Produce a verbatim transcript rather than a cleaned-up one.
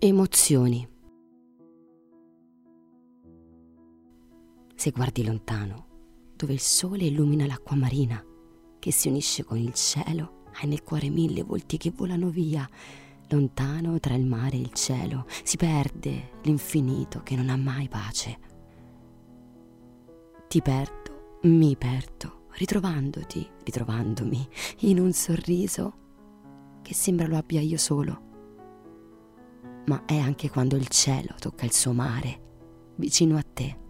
Emozioni. Se guardi lontano, dove il sole illumina l'acqua marina, che si unisce con il cielo, hai nel cuore mille volti che volano via. Lontano tra il mare e il cielo si perde l'infinito che non ha mai pace. Ti perdo, mi perdo, ritrovandoti, ritrovandomi in un sorriso che sembra lo abbia io solo. Ma è anche quando il cielo tocca il suo mare vicino a te.